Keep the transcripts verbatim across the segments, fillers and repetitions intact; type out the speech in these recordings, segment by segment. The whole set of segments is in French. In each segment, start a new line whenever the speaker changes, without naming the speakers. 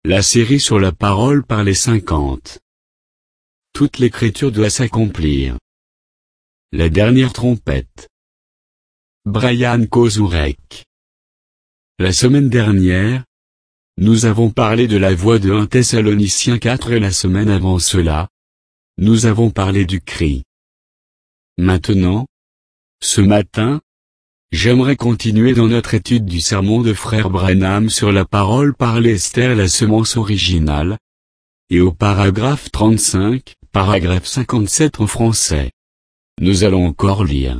La série sur la parole par les cinquante. Toute l'écriture doit s'accomplir. La dernière trompette. Brian Kozurek. La semaine dernière, nous avons parlé de la voix de un Thessaloniciens quatre et la semaine avant cela, nous avons parlé du cri. Maintenant, ce matin, j'aimerais continuer dans notre étude du sermon de frère Branham sur la parole par l'Esther et la semence originale, et au paragraphe trente-cinq, paragraphe cinquante-sept en français. Nous allons encore lire.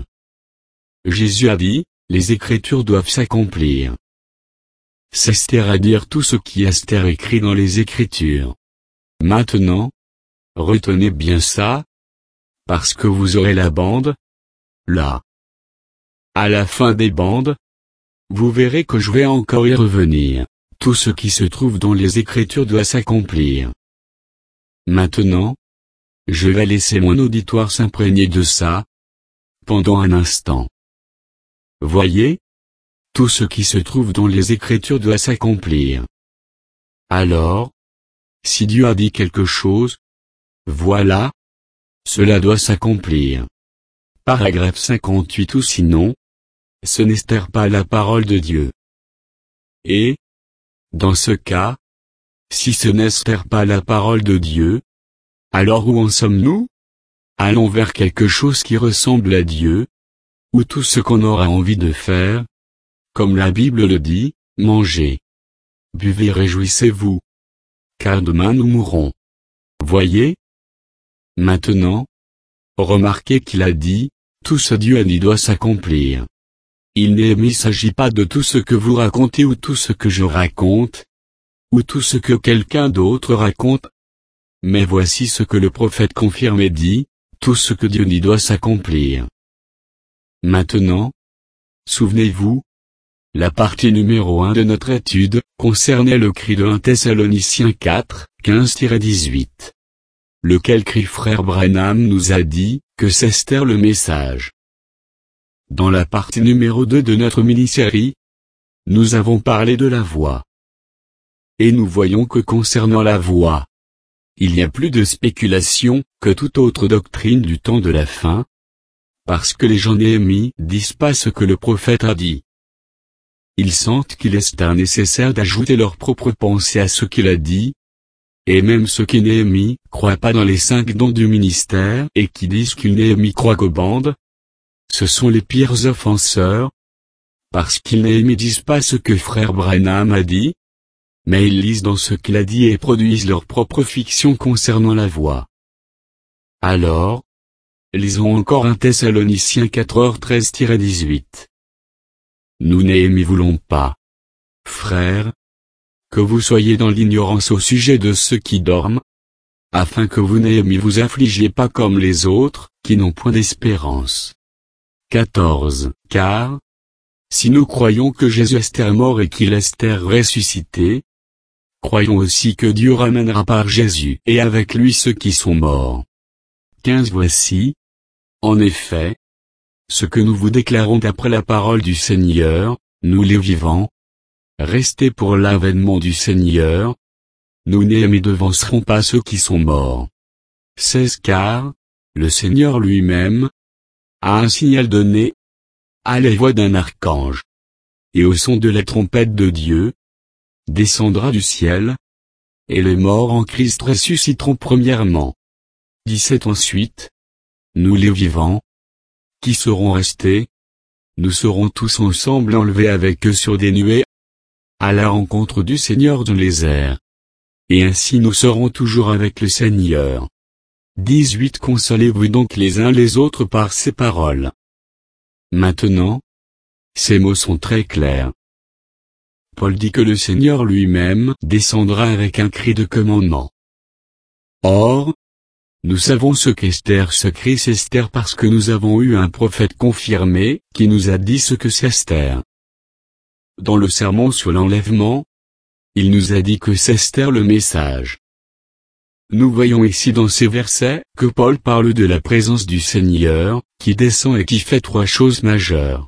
Jésus a dit, les Écritures doivent s'accomplir. C'est Esther à dire tout ce qui Esther écrit dans les Écritures. Maintenant, retenez bien ça, parce que vous aurez la bande, là. À la fin des bandes, vous verrez que je vais encore y revenir. Tout ce qui se trouve dans les Écritures doit s'accomplir. Maintenant, je vais laisser mon auditoire s'imprégner de ça, pendant un instant. Voyez, tout ce qui se trouve dans les Écritures doit s'accomplir. Alors, si Dieu a dit quelque chose, voilà, cela doit s'accomplir. Paragraphe cinquante-huit ou sinon, ce n'est pas la parole de Dieu. Et, dans ce cas, si ce n'est pas la parole de Dieu, alors où en sommes-nous? Allons vers quelque chose qui ressemble à Dieu, ou tout ce qu'on aura envie de faire, comme la Bible le dit, mangez, buvez, réjouissez-vous, car demain nous mourrons. Voyez? Maintenant, remarquez qu'il a dit, tout ce Dieu a dit doit s'accomplir. Il ne s'agit pas de tout ce que vous racontez ou tout ce que je raconte, ou tout ce que quelqu'un d'autre raconte. Mais voici ce que le prophète confirmé dit, tout ce que Dieu dit doit s'accomplir. Maintenant, souvenez-vous, la partie numéro un de notre étude, concernait le cri de un Thessaloniciens quatre, quinze à dix-huit. Lequel cri frère Branham nous a dit, que c'est Esther le message. Dans la partie numéro deux de notre mini-série, nous avons parlé de la voix. Et nous voyons que concernant la voix, il y a plus de spéculation que toute autre doctrine du temps de la fin, parce que les gens Néhémie disent pas ce que le prophète a dit. Ils sentent qu'il est nécessaire d'ajouter leur propre pensée à ce qu'il a dit, et même ceux qui Néhémie croient pas dans les cinq dons du ministère et qui disent qu'il Néhémie croit qu'aux bandes, ce sont les pires offenseurs, parce qu'ils Néhémie disent pas ce que frère Branham a dit, mais ils lisent dans ce qu'il a dit et produisent leur propre fiction concernant la voix. Alors, lisons encore un Thessaloniciens quatre, treize à dix-huit. Nous Néhémie voulons pas, frères, que vous soyez dans l'ignorance au sujet de ceux qui dorment, afin que vous Néhémie vous affligiez pas comme les autres, qui n'ont point d'espérance. quatorze. Car, si nous croyons que Jésus est mort et qu'il est ressuscité, croyons aussi que Dieu ramènera par Jésus et avec lui ceux qui sont morts. quinze. Voici, en effet, ce que nous vous déclarons d'après la parole du Seigneur, nous les vivants, restez pour l'avènement du Seigneur, nous Néhémie devancerons pas ceux qui sont morts. seize. Car, le Seigneur lui-même, a un signal donné, à la voix d'un archange, et au son de la trompette de Dieu, descendra du ciel, et les morts en Christ ressusciteront premièrement. dix-sept. Ensuite, nous les vivants, qui serons restés, nous serons tous ensemble enlevés avec eux sur des nuées, à la rencontre du Seigneur dans les airs. Et ainsi nous serons toujours avec le Seigneur. dix-huit. Consolez-vous donc les uns les autres par ces paroles. Maintenant, ces mots sont très clairs. Paul dit que le Seigneur lui-même descendra avec un cri de commandement. Or, nous savons ce qu'Esther ce cri c'est Esther parce que nous avons eu un prophète confirmé qui nous a dit ce que c'est Esther. Dans le sermon sur l'enlèvement, il nous a dit que c'est Esther le message. Nous voyons ici dans ces versets que Paul parle de la présence du Seigneur, qui descend et qui fait trois choses majeures.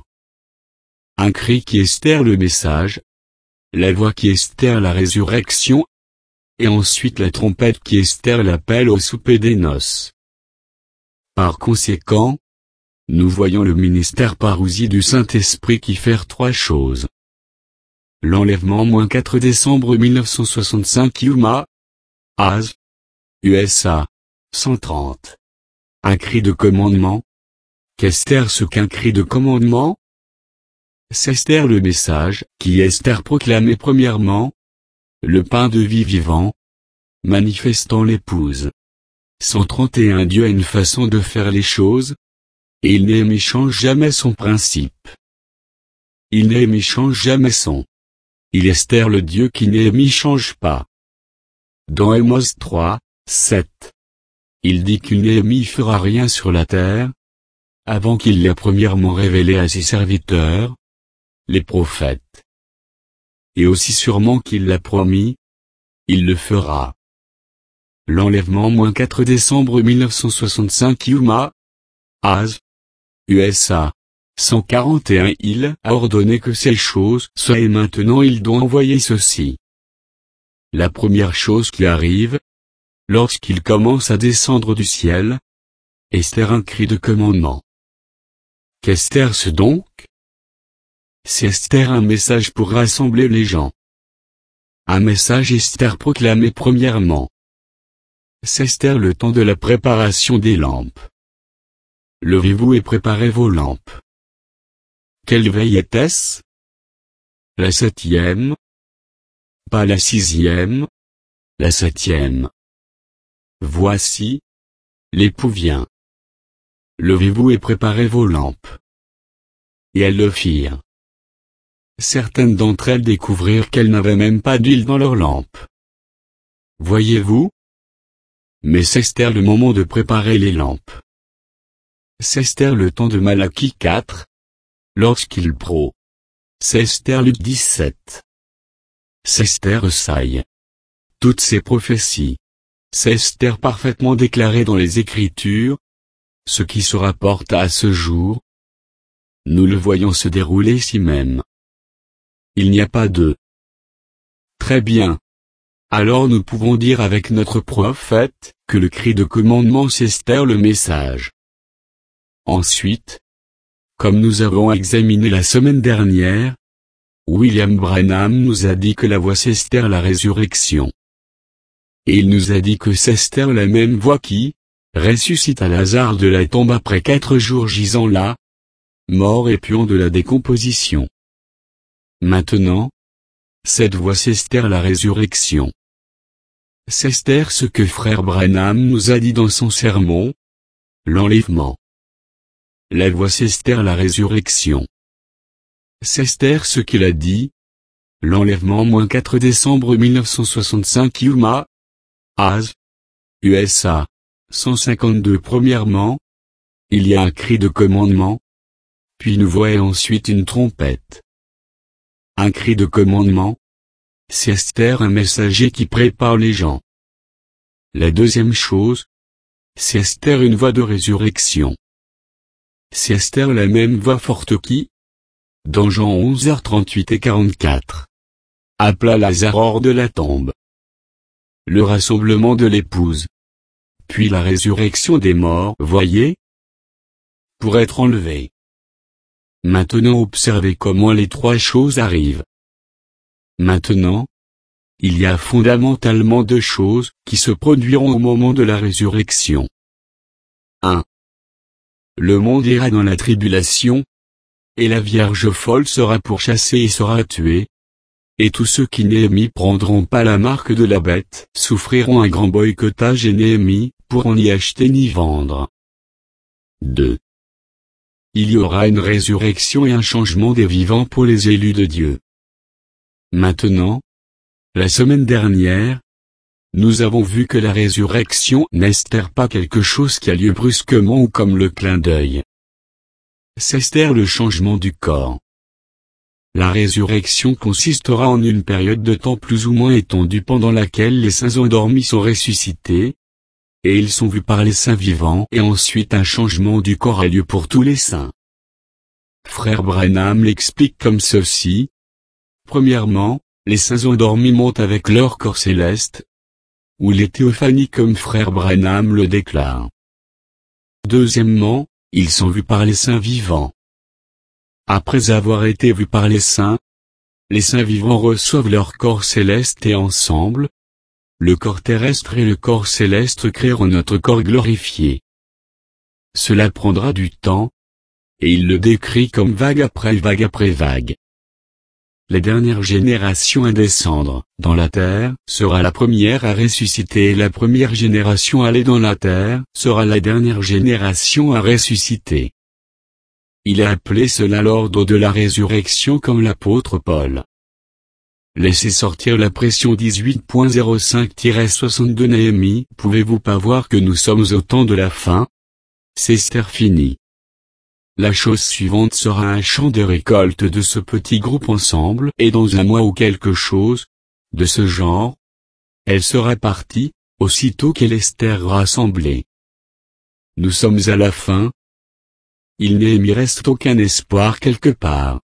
Un cri qui Esther le message, la voix qui Esther la résurrection, et ensuite la trompette qui Esther l'appelle au souper des noces. Par conséquent, nous voyons le ministère parousie du Saint-Esprit qui fait trois choses. L'enlèvement quatre décembre mille neuf cent soixante-cinq Yuma, Az, U S A, cent trente. Un cri de commandement. Qu'Esther ce qu'un cri de commandement? C'est Esther le message, qui Esther proclamait premièrement, le pain de vie vivant, manifestant l'épouse. cent trente et un Dieu a une façon de faire les choses, et il n'aime change jamais son principe. Il n'aime change jamais son. Il Esther le Dieu qui n'aime change pas. Dans Amos trois, sept. Il dit qu'il n'aime fera rien sur la terre, avant qu'il l'ait premièrement révélé à ses serviteurs, les prophètes. Et aussi sûrement qu'il l'a promis, il le fera. L'enlèvement quatre décembre mille neuf cent soixante-cinq Yuma, Az, U S A, cent quarante et un Il a ordonné que ces choses soient et maintenant il doit envoyer ceci. La première chose qui arrive, lorsqu'il commence à descendre du ciel, Esther un cri de commandement. Qu'Esther ce donc? C'est Esther un message pour rassembler les gens. Un message Esther proclamé premièrement. C'est Esther le temps de la préparation des lampes. Levez-vous et préparez vos lampes. Quelle veille était-ce? La septième? Pas la sixième? La septième. Voici, l'époux vient. Levez-vous et préparez vos lampes. Et elles le firent. Certaines d'entre elles découvrirent qu'elles n'avaient même pas d'huile dans leurs lampes. Voyez-vous? Mais c'est Esther le moment de préparer les lampes. C'est Esther le temps de Malachie quatre, lorsqu'il pro. C'est Esther Luc dix-sept. C'est Esther Esaïe. Toutes ces prophéties. C'est Esther parfaitement déclarée dans les Écritures, ce qui se rapporte à ce jour. Nous le voyons se dérouler ici même. Il n'y a pas de. Très bien. Alors nous pouvons dire avec notre prophète, que le cri de commandement c'est Esther le message. Ensuite, comme nous avons examiné la semaine dernière, William Branham nous a dit que la voix c'est Esther la résurrection. Et il nous a dit que c'est Esther la même voix qui ressuscita Lazare de la tombe après quatre jours gisant là, mort et puant de la décomposition. Maintenant, cette voix c'est Esther la résurrection. C'est Esther ce que frère Branham nous a dit dans son sermon, l'enlèvement. La voix c'est Esther la résurrection. C'est Esther ce qu'il a dit, l'enlèvement quatre décembre mille neuf cent soixante-cinq Yuma, Az, U S A, cent cinquante-deux Premièrement, il y a un cri de commandement, puis nous voyons ensuite une trompette. Un cri de commandement, c'est Esther un messager qui prépare les gens. La deuxième chose, c'est Esther une voix de résurrection. C'est Esther la même voix forte qui, dans Jean onze heures trente-huit et quarante-quatre, appela Lazare hors de la tombe. Le rassemblement de l'épouse. Puis la résurrection des morts, voyez, pour être enlevé. Maintenant observez comment les trois choses arrivent. Maintenant, il y a fondamentalement deux choses qui se produiront au moment de la résurrection. un. Le monde ira dans la tribulation, et la Vierge folle sera pourchassée et sera tuée, et tous ceux qui Néhémie prendront pas la marque de la bête souffriront un grand boycottage et Néhémie pourront ni acheter ni vendre. deux. Il y aura une résurrection et un changement des vivants pour les élus de Dieu. Maintenant, la semaine dernière, nous avons vu que la résurrection n'est pas quelque chose qui a lieu brusquement ou comme le clin d'œil. C'est le changement du corps. La résurrection consistera en une période de temps plus ou moins étendue pendant laquelle les saints endormis sont ressuscités, et ils sont vus par les saints vivants et ensuite un changement du corps a lieu pour tous les saints. Frère Branham l'explique comme ceci. Premièrement, les saints endormis montent avec leur corps céleste, ou les théophanies comme frère Branham le déclare. Deuxièmement, ils sont vus par les saints vivants. Après avoir été vus par les saints, les saints vivants reçoivent leur corps céleste et ensemble, le corps terrestre et le corps céleste créeront notre corps glorifié. Cela prendra du temps, et il le décrit comme vague après vague après vague. La dernière génération à descendre dans la terre sera la première à ressusciter et la première génération à aller dans la terre sera la dernière génération à ressusciter. Il a appelé cela l'ordre de la résurrection comme l'apôtre Paul. Laissez sortir la pression dix-huit zéro cinq soixante-deux Néhémie. Pouvez-vous pas voir que nous sommes au temps de la fin? C'est fini. La chose suivante sera un chant de récolte de ce petit groupe ensemble et dans un mois ou quelque chose de ce genre, elle sera partie, aussitôt qu'elle est rassemblée. Nous sommes à la fin. Il n'y reste aucun espoir quelque part.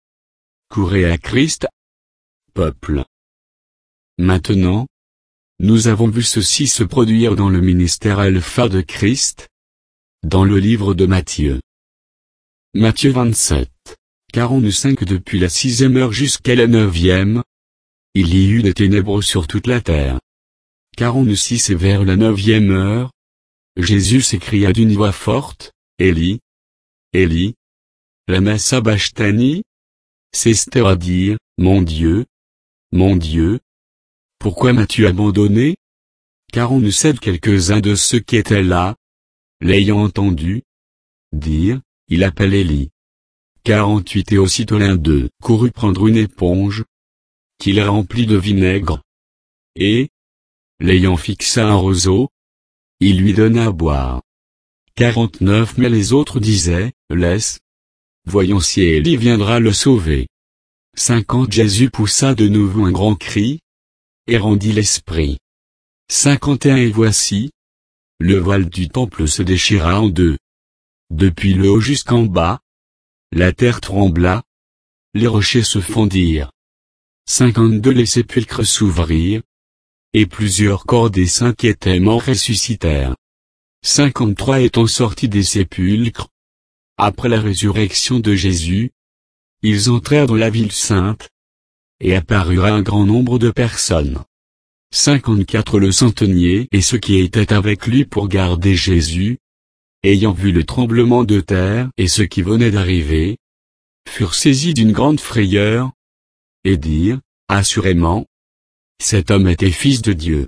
Courez à Christ, peuple. Maintenant, nous avons vu ceci se produire dans le ministère alpha de Christ, dans le livre de Matthieu. Matthieu vingt-sept, quarante-cinq Depuis la sixième heure jusqu'à la neuvième, il y eut des ténèbres sur toute la terre. quarante-six Et vers la neuvième heure, Jésus s'écria d'une voix forte, Élie, Élie, lama sabachthani, c'est-à-dire, mon Dieu, mon Dieu, pourquoi m'as-tu abandonné? quarante-sept Quelques-uns de ceux qui étaient là, l'ayant entendu, dire, il appelle Élie. quarante-huit Et aussitôt l'un d'eux courut prendre une éponge, qu'il remplit de vinaigre, et, l'ayant fixé à un roseau, il lui donna à boire. quarante-neuf Mais les autres disaient, laisse, voyons si Élie viendra le sauver. cinquante Jésus poussa de nouveau un grand cri, et rendit l'esprit. cinquante et un Et voici, le voile du temple se déchira en deux. Depuis le haut jusqu'en bas, la terre trembla, les rochers se fondirent. cinquante-deux Les sépulcres s'ouvrirent, et plusieurs corps des saints qui étaient morts ressuscitèrent. cinquante-trois Étant sortis des sépulcres, après la résurrection de Jésus, ils entrèrent dans la ville sainte, et apparurent à un grand nombre de personnes. cinquante-quatre Le centenier et ceux qui étaient avec lui pour garder Jésus, ayant vu le tremblement de terre et ceux qui venaient d'arriver, furent saisis d'une grande frayeur, et dirent, assurément, cet homme était fils de Dieu.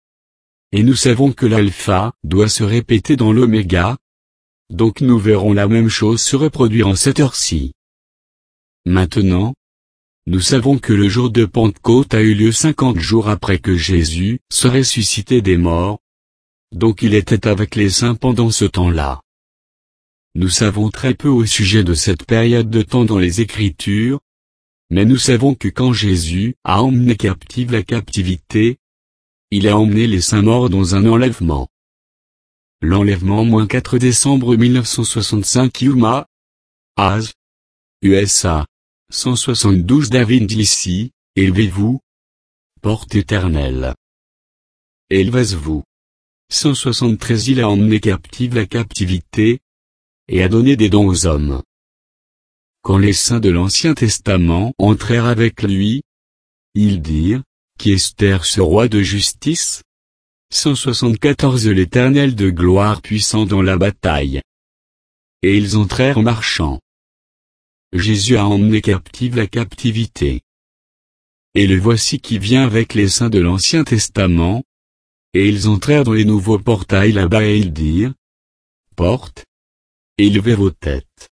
Et nous savons que l'alpha doit se répéter dans l'oméga, donc nous verrons la même chose se reproduire en cette heure-ci. Maintenant, nous savons que le jour de Pentecôte a eu lieu cinquante jours après que Jésus soit ressuscité des morts, donc il était avec les saints pendant ce temps-là. Nous savons très peu au sujet de cette période de temps dans les Écritures, mais nous savons que quand Jésus a emmené captive la captivité, il a emmené les saints morts dans un enlèvement. L'enlèvement moins quatre décembre mille neuf cent soixante-cinq Yuma, Az, U S A, cent soixante-douze David d'ici, élevez-vous, porte éternelle. Élevez-vous. cent soixante-treize Il a emmené captive la captivité, et a donné des dons aux hommes. Quand les saints de l'Ancien Testament entrèrent avec lui, ils dirent, qui est ce roi de justice? cent soixante-quatorze L'Éternel de gloire puissant dans la bataille. Et ils entrèrent marchant. Jésus a emmené captive la captivité. Et le voici qui vient avec les saints de l'Ancien Testament, et ils entrèrent dans les nouveaux portails là-bas et ils dirent, porte, élevez vos têtes.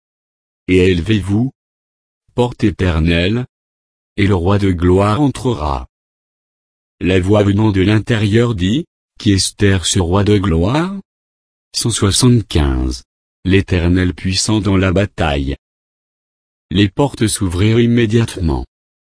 Et élevez-vous, porte éternelle, et le roi de gloire entrera. La voix venant de l'intérieur dit, qui est ce roi de gloire? cent soixante-quinze. L'Éternel puissant dans la bataille. Les portes s'ouvrirent immédiatement.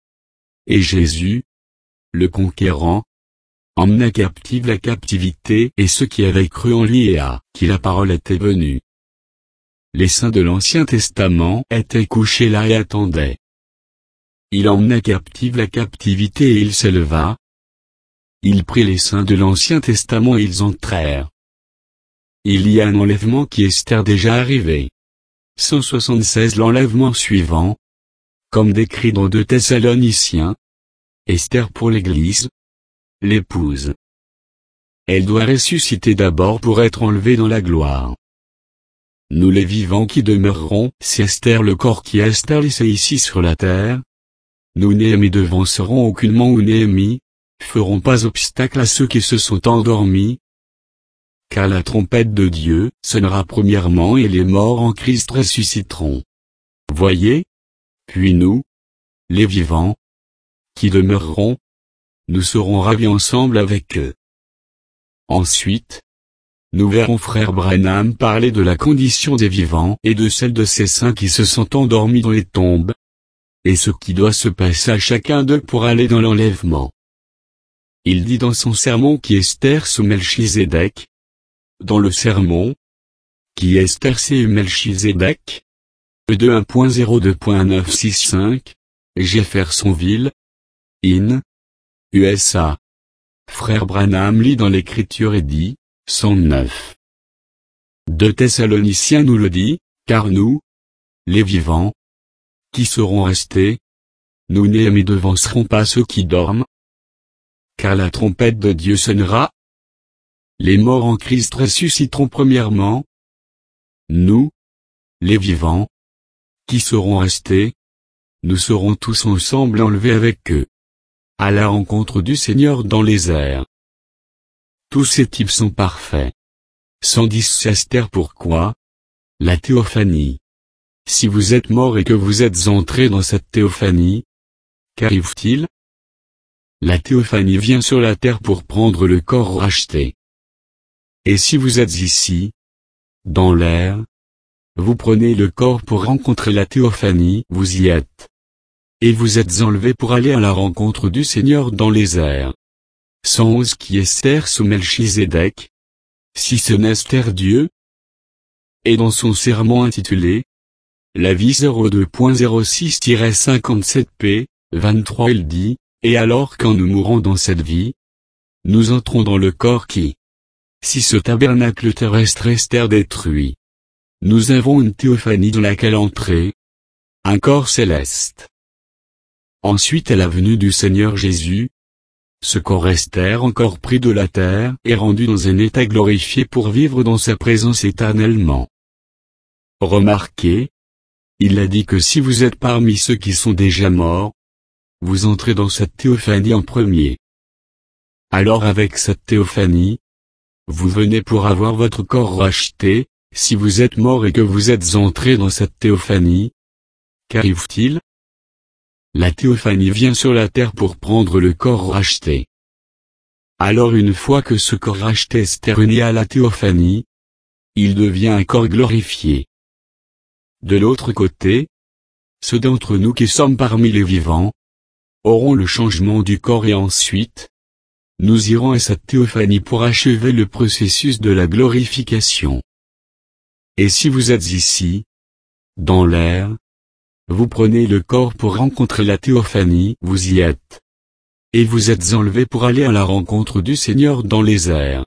Et Jésus, le conquérant, emmena captive la captivité et ceux qui avaient cru en lui et à qui la parole était venue. Les saints de l'Ancien Testament étaient couchés là et attendaient. Il emmena captive la captivité et il s'éleva. il prit les saints de l'Ancien Testament et ils entrèrent. Il y a un enlèvement qui est déjà arrivé. cent soixante-seize L'enlèvement suivant. Comme décrit dans deux Thessaloniciens. Esther pour l'Église. L'épouse. Elle doit ressusciter d'abord pour être enlevée dans la gloire. Nous les vivants qui demeurerons, c'est Esther le corps qui est laissé ici sur la terre. Nous Néhémie devancerons aucunement ou Néhémie, ferons pas obstacle à ceux qui se sont endormis. Car la trompette de Dieu sonnera premièrement et les morts en Christ ressusciteront. Voyez. Puis nous, les vivants, qui demeurerons, nous serons ravis ensemble avec eux. Ensuite, nous verrons frère Branham parler de la condition des vivants et de celle de ces saints qui se sont endormis dans les tombes, et ce qui doit se passer à chacun d'eux pour aller dans l'enlèvement. Il dit dans son sermon qui Esther sous Melchizedek, dans le sermon, qui Esther c'est Melchizedek, E deux un point zéro deux point neuf six cinq, Jeffersonville, in, U S A. Frère Branham lit dans l'Écriture et dit, cent neuf. deux Thessaloniciens nous le dit, car nous, les vivants, qui seront restés, nous Néhémie devancerons pas ceux qui dorment, car la trompette de Dieu sonnera. Les morts en Christ ressusciteront premièrement. Nous, les vivants, qui seront restés, nous serons tous ensemble enlevés avec eux, à la rencontre du Seigneur dans les airs. Tous ces types sont parfaits. cent dix Esther pourquoi? La théophanie. Si vous êtes mort et que vous êtes entré dans cette théophanie, qu'arrive-t-il? La théophanie vient sur la terre pour prendre le corps racheté. Et si vous êtes ici, dans l'air, vous prenez le corps pour rencontrer la théophanie, vous y êtes. Et vous êtes enlevés pour aller à la rencontre du Seigneur dans les airs. cent onze Qui Esther sous Melchizedek? Si ce n'est Esther Dieu. Et dans son sermon intitulé, La vie zéro deux point zéro six cinquante-sept p, vingt-trois elle dit, et alors quand nous mourrons dans cette vie, nous entrons dans le corps qui, si ce tabernacle terrestre Esther détruit, nous avons une théophanie dans laquelle entrer, un corps céleste. Ensuite est la venue du Seigneur Jésus. Ce corps Esther encore pris de la terre est rendu dans un état glorifié pour vivre dans sa présence éternellement. Remarquez, il a dit que si vous êtes parmi ceux qui sont déjà morts, vous entrez dans cette théophanie en premier. Alors avec cette théophanie, vous venez pour avoir votre corps racheté. Si vous êtes mort et que vous êtes entré dans cette théophanie, qu'arrive-t-il? La théophanie vient sur la terre pour prendre le corps racheté. Alors une fois que ce corps racheté est uni à la théophanie, il devient un corps glorifié. De l'autre côté, ceux d'entre nous qui sommes parmi les vivants, auront le changement du corps et ensuite, nous irons à cette théophanie pour achever le processus de la glorification. Et si vous êtes ici, dans l'air, vous prenez le corps pour rencontrer la théophanie, vous y êtes. Et vous êtes enlevés pour aller à la rencontre du Seigneur dans les airs.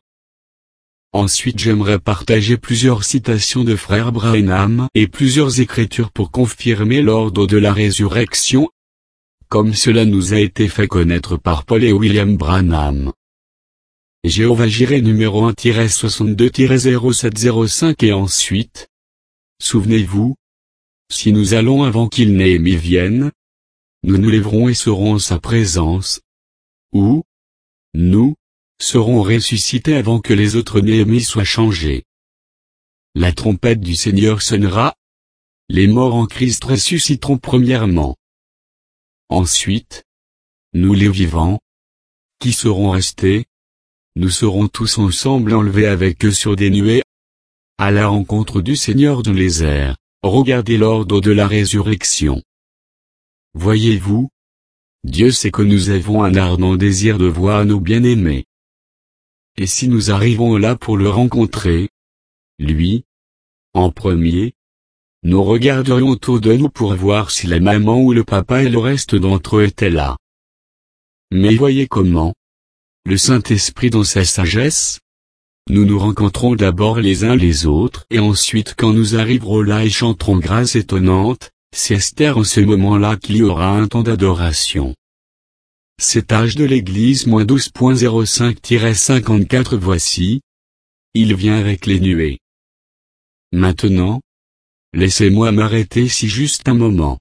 Ensuite j'aimerais partager plusieurs citations de frère Branham et plusieurs écritures pour confirmer l'ordre de la résurrection, comme cela nous a été fait connaître par Paul et William Branham. Jéhovah Jireh numéro un soixante-deux zéro sept zéro cinq et ensuite, souvenez-vous, si nous allons avant qu'il Néhémie vienne, nous nous lèverons et serons en sa présence, ou, nous, serons ressuscités avant que les autres Néhémies soient changés. La trompette du Seigneur sonnera, les morts en Christ ressusciteront premièrement. Ensuite, nous les vivants, qui serons restés, nous serons tous ensemble enlevés avec eux sur des nuées, à la rencontre du Seigneur dans les airs. Regardez l'ordre de la résurrection. Voyez-vous, Dieu sait que nous avons un ardent désir de voir nos bien-aimés. Et si nous arrivons là pour le rencontrer, lui, en premier, nous regarderions autour de nous pour voir si la maman ou le papa et le reste d'entre eux étaient là. Mais voyez comment, le Saint-Esprit dans sa sagesse. Nous nous rencontrons d'abord les uns les autres et ensuite quand nous arriverons là et chanterons grâce étonnante, c'est Esther en ce moment-là qu'il y aura un temps d'adoration. Cet âge de l'Église douze point zéro cinq cinquante-quatre voici. Il vient avec les nuées. Maintenant, laissez-moi m'arrêter ici juste un moment.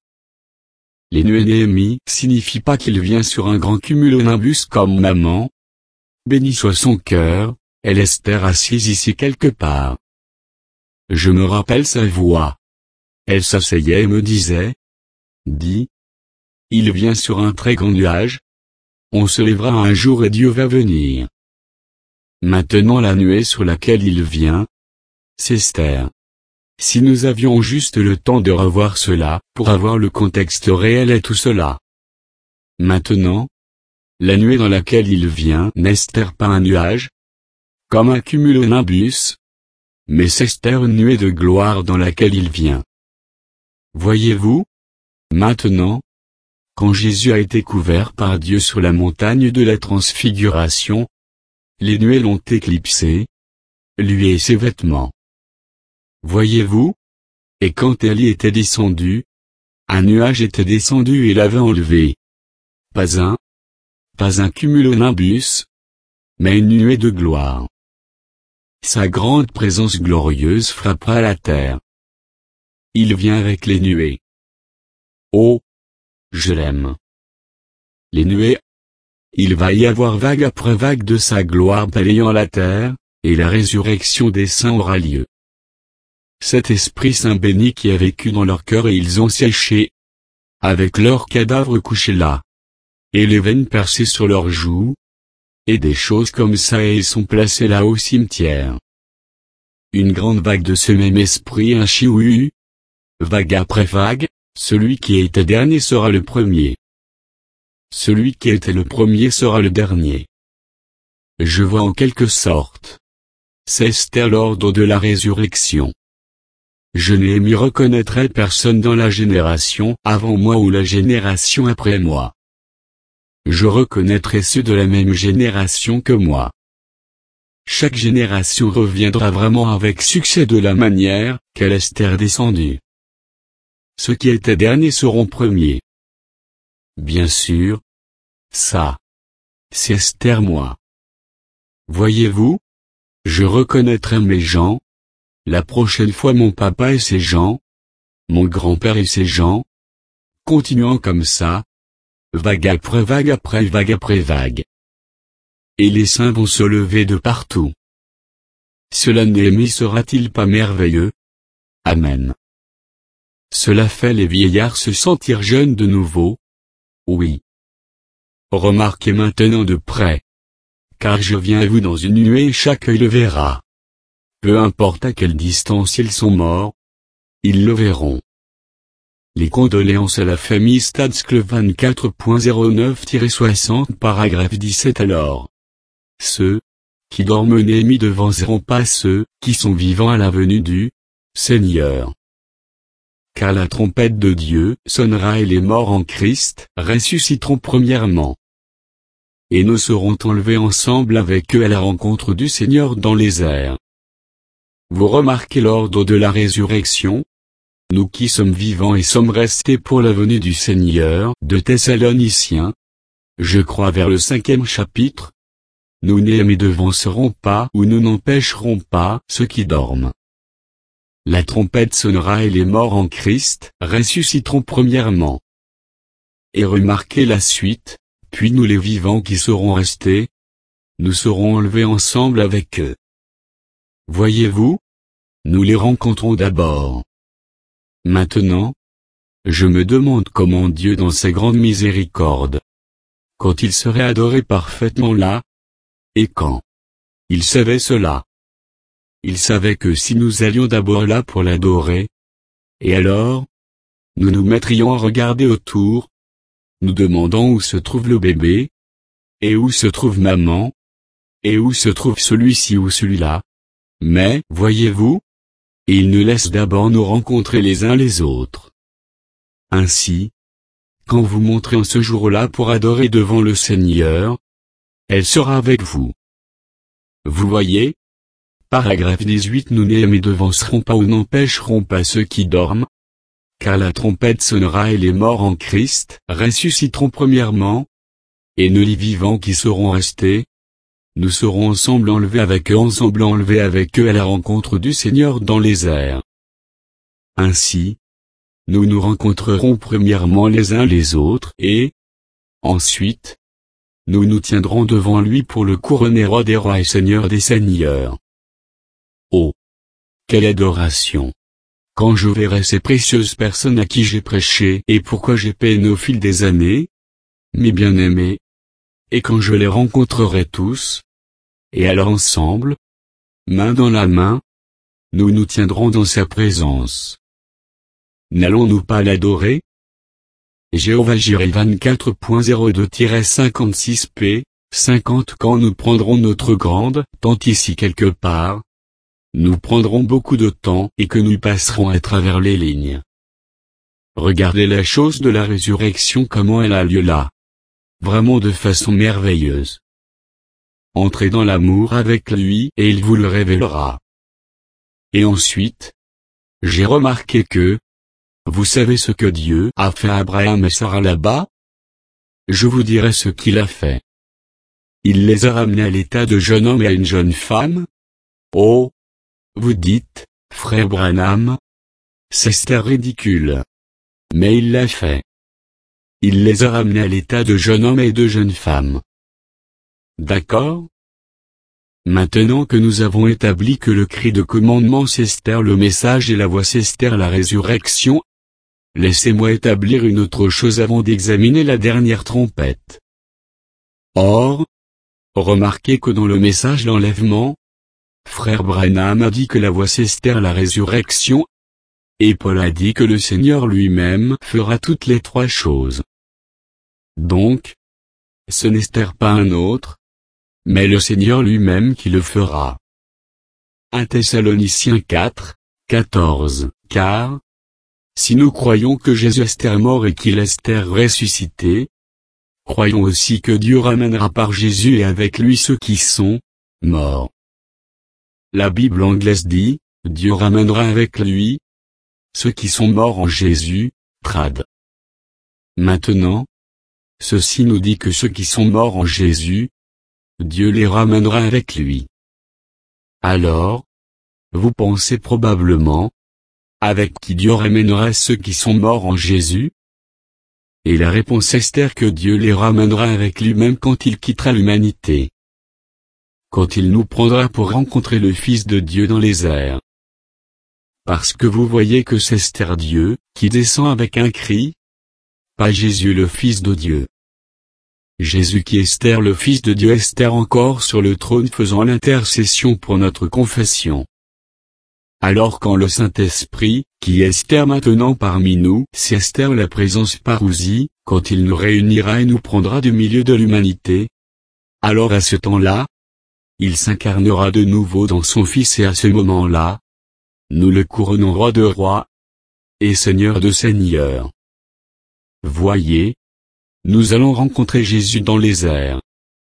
Les nuées Néhémie signifie pas qu'il vient sur un grand cumulonimbus comme maman. Béni soit son cœur, elle Esther assise ici quelque part. Je me rappelle sa voix. Elle s'asseyait et me disait, dis, il vient sur un très grand nuage. On se lèvera un jour et Dieu va venir. Maintenant la nuée sur laquelle il vient, c'est Esther. Si nous avions juste le temps de revoir cela, pour avoir le contexte réel et tout cela. Maintenant, la nuée dans laquelle il vient n'est Esther pas un nuage, comme un cumulonimbus, mais c'est Esther une nuée de gloire dans laquelle il vient. Voyez-vous? Maintenant, quand Jésus a été couvert par Dieu sur la montagne de la transfiguration, les nuées l'ont éclipsé, lui et ses vêtements. Voyez-vous? Et quand Élie était descendu, un nuage était descendu et l'avait enlevé. Pas un, pas un cumulonimbus, mais une nuée de gloire. Sa grande présence glorieuse frappera la terre. Il vient avec les nuées. Oh! Je l'aime. Les nuées. Il va y avoir vague après vague de sa gloire balayant la terre, et la résurrection des saints aura lieu. Cet Esprit Saint béni qui a vécu dans leur cœur et ils ont séché, avec leurs cadavres couchés là, et les veines percées sur leurs joues, et des choses comme ça et ils sont placés là au cimetière. Une grande vague de ce même Esprit un chiou, vague après vague. Celui qui était dernier sera le premier. Celui qui était le premier sera le dernier. Je vois en quelque sorte. C'est Esther l'ordre de la résurrection. Je Néhémie reconnaîtrai personne dans la génération avant moi ou la génération après moi. Je reconnaîtrai ceux de la même génération que moi. Chaque génération reviendra vraiment avec succès de la manière qu'elle Esther descendue. Ceux qui étaient derniers seront premiers. Bien sûr. Ça. C'est Esther moi. Voyez-vous? Je reconnaîtrai mes gens. La prochaine fois mon papa et ses gens. Mon grand-père et ses gens. Continuant comme ça. Vague après vague après vague après vague. Et les saints vont se lever de partout. Cela Néhémie sera-t-il pas merveilleux? Amen. Cela fait les vieillards se sentir jeunes de nouveau? Oui. Remarquez maintenant de près. Car je viens à vous dans une nuée et chaque œil le verra. Peu importe à quelle distance ils sont morts. Ils le verront. Les condoléances à la famille Stadscl vingt-quatre point zéro neuf soixante paragraphe dix-sept alors. Ceux qui dorment Néhémie devant verront pas ceux qui sont vivants à la venue du Seigneur. Car la trompette de Dieu sonnera et les morts en Christ ressusciteront premièrement. Et nous serons enlevés ensemble avec eux à la rencontre du Seigneur dans les airs. Vous remarquez l'ordre de la résurrection? Nous qui sommes vivants et sommes restés pour la venue du Seigneur, de Thessaloniciens, je crois vers le cinquième chapitre, nous Néhémie ne devancerons pas ou nous n'empêcherons pas ceux qui dorment. La trompette sonnera et les morts en Christ ressusciteront premièrement. Et remarquez la suite, puis nous les vivants qui serons restés, nous serons enlevés ensemble avec eux. Voyez-vous? Nous les rencontrons d'abord. Maintenant, je me demande comment Dieu dans sa grande miséricorde, quand il serait adoré parfaitement là, et quand il savait cela. Il savait que si nous allions d'abord là pour l'adorer, et alors, nous nous mettrions à regarder autour, nous demandant où se trouve le bébé, et où se trouve maman, et où se trouve celui-ci ou celui-là. Mais, voyez-vous, il nous laisse d'abord nous rencontrer les uns les autres. Ainsi, quand vous montrez en ce jour-là pour adorer devant le Seigneur, elle sera avec vous. Vous voyez? Paragraphe dix-huit. Nous ne les devancerons pas ou n'empêcherons pas ceux qui dorment, car la trompette sonnera et les morts en Christ ressusciteront premièrement, et nous les vivants qui seront restés, nous serons ensemble enlevés avec eux, ensemble enlevés avec eux à la rencontre du Seigneur dans les airs. Ainsi, nous nous rencontrerons premièrement les uns les autres et, ensuite, nous nous tiendrons devant lui pour le couronner roi des rois et seigneur des seigneurs. Oh! Quelle adoration! Quand je verrai ces précieuses personnes à qui j'ai prêché et pourquoi j'ai peiné au fil des années, mes bien-aimés, et quand je les rencontrerai tous, et alors ensemble, main dans la main, nous nous tiendrons dans sa présence. N'allons-nous pas l'adorer? Jéhovah Jireh vingt-quatre zéro deux cinquante-six p, cinquante. Quand nous prendrons notre grande tente ici quelque part, nous prendrons beaucoup de temps et que nous passerons à travers les lignes. Regardez la chose de la résurrection, comment elle a lieu là. Vraiment de façon merveilleuse. Entrez dans l'amour avec lui et il vous le révélera. Et ensuite, j'ai remarqué que, vous savez ce que Dieu a fait à Abraham et Sarah là-bas? Je vous dirai ce qu'il a fait. Il les a ramenés à l'état de jeune homme et à une jeune femme. Oh! Vous dites, frère Branham, c'est ridicule. Mais il l'a fait. Il les a ramenés à l'état de jeune homme et de jeune femme. D'accord? Maintenant que nous avons établi que le cri de commandement c'est Esther le message et la voix c'est Esther la résurrection, laissez-moi établir une autre chose avant d'examiner la dernière trompette. Or, remarquez que dans le message l'enlèvement, frère Branham a dit que la voix c'est Esther la résurrection, et Paul a dit que le Seigneur lui-même fera toutes les trois choses. Donc, ce n'est Esther pas un autre, mais le Seigneur lui-même qui le fera. un Thessaloniciens quatre, quatorze. Car, si nous croyons que Jésus est mort et qu'il est ressuscité, croyons aussi que Dieu ramènera par Jésus et avec lui ceux qui sont morts. La Bible anglaise dit, Dieu ramènera avec lui ceux qui sont morts en Jésus, trad. Maintenant, ceci nous dit que ceux qui sont morts en Jésus, Dieu les ramènera avec lui. Alors, vous pensez probablement, avec qui Dieu ramènera ceux qui sont morts en Jésus? Et la réponse est Esther que Dieu les ramènera avec lui-même quand il quittera l'humanité. Quand il nous prendra pour rencontrer le Fils de Dieu dans les airs. Parce que vous voyez que c'est Esther Dieu, qui descend avec un cri. Pas Jésus le Fils de Dieu. Jésus qui est Esther le Fils de Dieu, Esther encore sur le trône faisant l'intercession pour notre confession. Alors quand le Saint-Esprit, qui est Esther maintenant parmi nous, c'est Esther la présence parousie, quand il nous réunira et nous prendra du milieu de l'humanité, alors à ce temps-là, il s'incarnera de nouveau dans son Fils et à ce moment-là, nous le couronnons roi de rois et seigneur de seigneurs. Voyez, nous allons rencontrer Jésus dans les airs.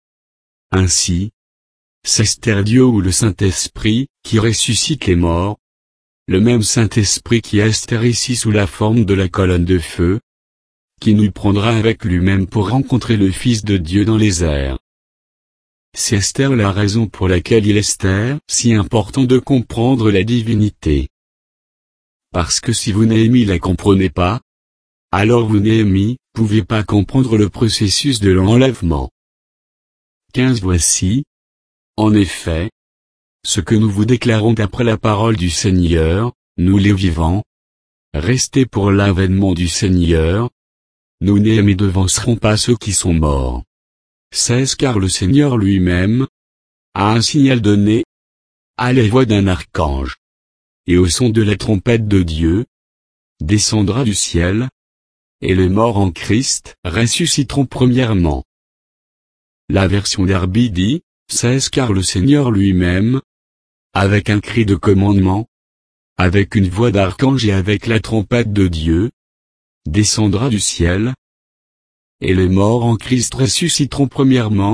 Ainsi, c'est Esther Dieu ou le Saint-Esprit, qui ressuscite les morts, le même Saint-Esprit qui est Esther ici sous la forme de la colonne de feu, qui nous prendra avec lui-même pour rencontrer le Fils de Dieu dans les airs. C'est Esther la raison pour laquelle il est Esther si important de comprendre la divinité. Parce que si vous Néhémie la comprenez pas, alors vous Néhémie, pouvez pas comprendre le processus de l'enlèvement. quinze Voici, en effet, ce que nous vous déclarons d'après la parole du Seigneur, nous les vivants, restés pour l'avènement du Seigneur, nous Néhémie devancerons pas ceux qui sont morts. seize Car le Seigneur lui-même a un signal donné à la voix d'un archange, et au son de la trompette de Dieu, descendra du ciel, et les morts en Christ ressusciteront premièrement. La version Darby dit, seize Car le Seigneur lui-même, avec un cri de commandement, avec une voix d'archange et avec la trompette de Dieu, descendra du ciel, et les morts en Christ ressusciteront premièrement,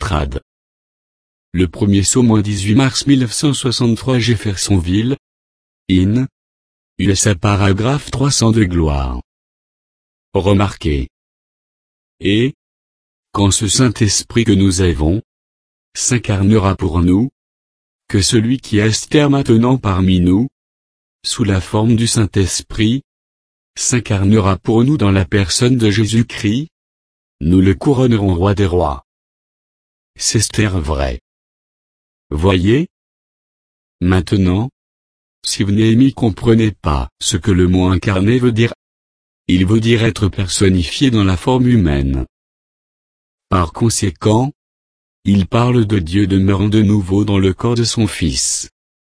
Trad. Le premier saut dix-huit mars mille neuf cent soixante-trois Jeffersonville, in. U S A paragraphe trois cents de gloire. Remarquez. Et, quand ce Saint-Esprit que nous avons, s'incarnera pour nous, que celui qui est maintenant parmi nous, sous la forme du Saint-Esprit, s'incarnera pour nous dans la personne de Jésus-Christ, nous le couronnerons roi des rois. C'est vrai. Voyez? Maintenant, si vous Néhémie comprenez pas ce que le mot incarné veut dire, il veut dire être personnifié dans la forme humaine. Par conséquent, il parle de Dieu demeurant de nouveau dans le corps de son Fils.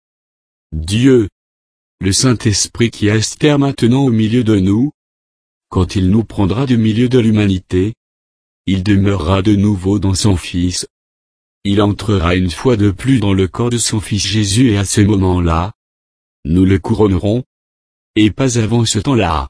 Dieu, le Saint-Esprit qui est maintenant au milieu de nous, quand il nous prendra du milieu de l'humanité, il demeurera de nouveau dans son Fils. Il entrera une fois de plus dans le corps de son Fils Jésus et à ce moment-là, nous le couronnerons, et pas avant ce temps-là.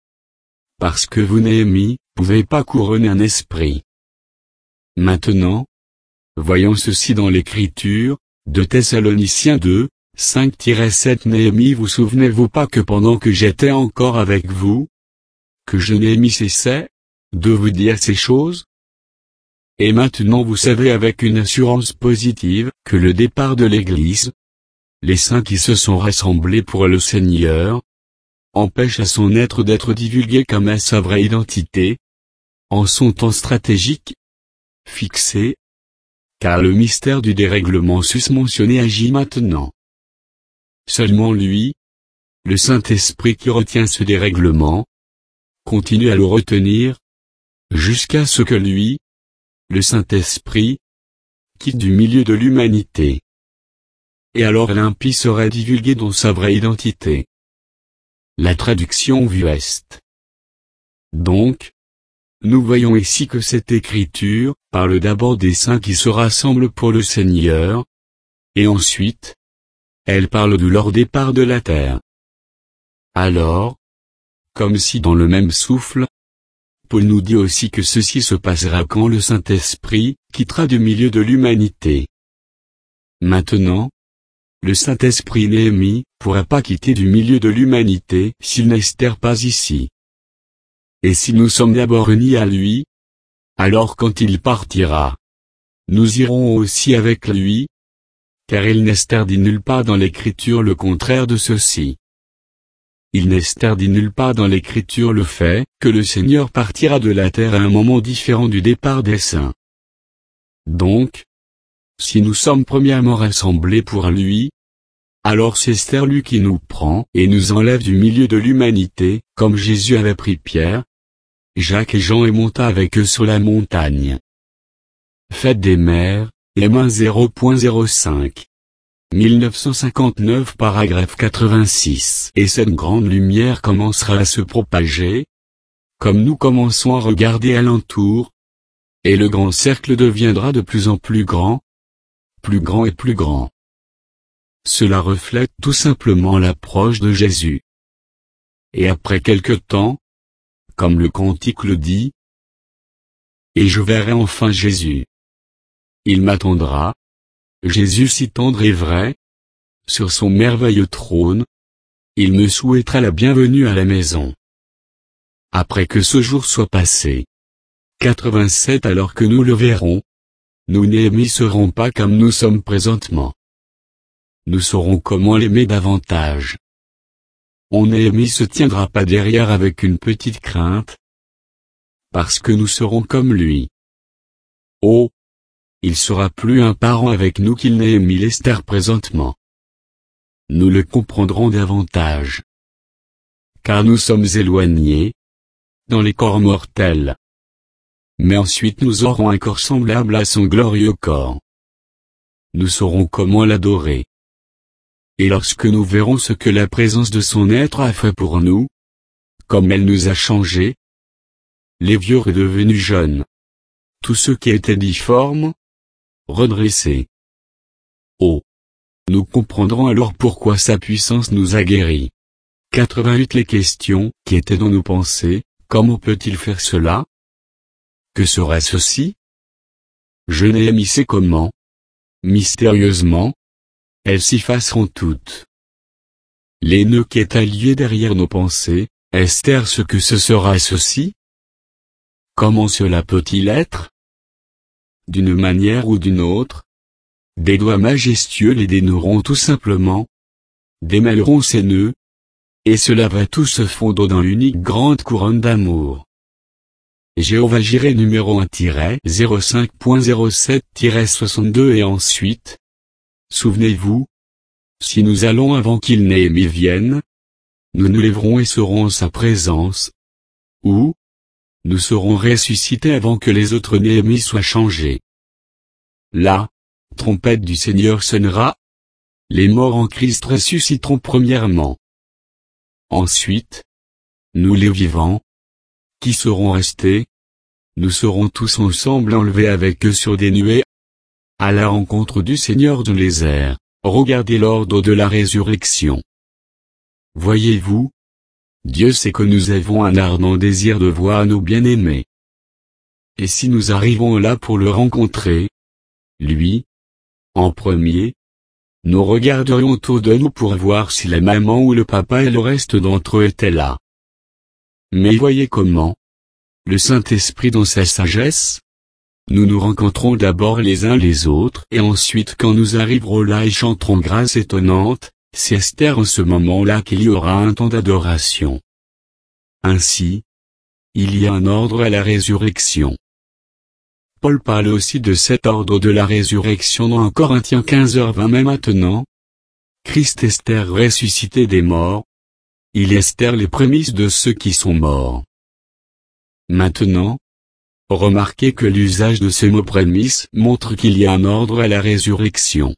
Parce que vous Néhémie, pouvez pas couronner un esprit. Maintenant, voyons ceci dans l'Écriture, de Thessaloniciens deux, cinq à sept Néhémie. Vous souvenez-vous pas que pendant que j'étais encore avec vous, que je Néhémie cessais de vous dire ces choses? Et maintenant vous savez avec une assurance positive, que le départ de l'Église, les saints qui se sont rassemblés pour le Seigneur, empêche à son être d'être divulgué comme à sa vraie identité, en son temps stratégique, fixé, car le mystère du dérèglement susmentionné agit maintenant. Seulement lui, le Saint-Esprit qui retient ce dérèglement, continue à le retenir, jusqu'à ce que lui, le Saint-Esprit, quitte du milieu de l'humanité. Et alors l'impie serait divulgué dans sa vraie identité. La traduction vue est. Donc, nous voyons ici que cette écriture parle d'abord des saints qui se rassemblent pour le Seigneur, et ensuite, elle parle de leur départ de la terre. Alors, comme si dans le même souffle, Paul nous dit aussi que ceci se passera quand le Saint-Esprit quittera du milieu de l'humanité. Maintenant, le Saint-Esprit Néhémie pourra pas quitter du milieu de l'humanité s'il n'était pas ici. Et si nous sommes d'abord unis à lui, alors quand il partira, nous irons aussi avec lui, car il n'est dit nulle part dans l'Écriture le contraire de ceci. Il n'est dit nulle part dans l'Écriture le fait que le Seigneur partira de la terre à un moment différent du départ des saints. Donc, si nous sommes premièrement rassemblés pour lui, alors c'est lui qui nous prend et nous enlève du milieu de l'humanité, comme Jésus avait pris Pierre, Jacques et Jean et monta avec eux sur la montagne. Fête des Mères, M un zéro point zéro cinq. mille neuf cent cinquante-neuf paragraphe quatre-vingt-six. Et cette grande lumière commencera à se propager, comme nous commençons à regarder alentour, et le grand cercle deviendra de plus en plus grand, plus grand et plus grand. Cela reflète tout simplement l'approche de Jésus. Et après quelque temps, comme le cantique le dit, et je verrai enfin Jésus. Il m'attendra, Jésus si tendre et vrai, sur son merveilleux trône, il me souhaitera la bienvenue à la maison. Après que ce jour soit passé, quatre-vingt-sept alors que nous le verrons, nous Néhémie serons pas comme nous sommes présentement. Nous saurons comment l'aimer davantage. On Néhémie se tiendra pas derrière avec une petite crainte, parce que nous serons comme lui. Oh! Il sera plus un parent avec nous qu'il n'est Néhémie l'Esther présentement. Nous le comprendrons davantage. Car nous sommes éloignés, dans les corps mortels. Mais ensuite nous aurons un corps semblable à son glorieux corps. Nous saurons comment l'adorer. Et lorsque nous verrons ce que la présence de son être a fait pour nous, comme elle nous a changés, les vieux redevenus jeunes, tous ceux qui étaient difformes, redressés. Oh! Nous comprendrons alors pourquoi sa puissance nous a guéris. quatre-vingt-huit Les questions qui étaient dans nos pensées, comment peut-il faire cela? Que serait ceci? Je Néhémie sait comment. Mystérieusement. Elles s'effaceront toutes. Les nœuds qui est allié derrière nos pensées, Esther ce que ce sera ceci? Comment cela peut-il être? D'une manière ou d'une autre. Des doigts majestueux les dénoueront tout simplement. Démêleront ces nœuds. Et cela va tout se fondre dans l'unique grande couronne d'amour. Jéhovah Jireh numéro un zéro cinq zéro sept soixante-deux et ensuite. Souvenez-vous. Si nous allons avant qu'il Néhémie vienne. Nous nous lèverons et serons en sa présence. Ou. Nous serons ressuscités avant que les autres Néhémies soient changés. La trompette du Seigneur sonnera. Les morts en Christ ressusciteront premièrement. Ensuite. Nous les vivants. Qui seront restés. Nous serons tous ensemble enlevés avec eux sur des nuées. À la rencontre du Seigneur dans les airs. Regardez l'ordre de la résurrection. Voyez-vous. Dieu sait que nous avons un ardent désir de voir nos bien-aimés. Et si nous arrivons là pour le rencontrer, lui, en premier, nous regarderions autour de nous pour voir si la maman ou le papa et le reste d'entre eux étaient là. Mais voyez comment. Le Saint-Esprit dans sa sagesse. Nous nous rencontrons d'abord les uns les autres et ensuite quand nous arriverons là et chanterons grâce étonnante, c'est Esther en ce moment-là qu'il y aura un temps d'adoration. Ainsi, il y a un ordre à la résurrection. Paul parle aussi de cet ordre de la résurrection dans un Corinthiens quinze heures vingt mais maintenant. Christ Esther ressuscité des morts. Il est Esther les prémices de ceux qui sont morts. Maintenant, remarquez que l'usage de ce mot prémisse montre qu'il y a un ordre à la résurrection.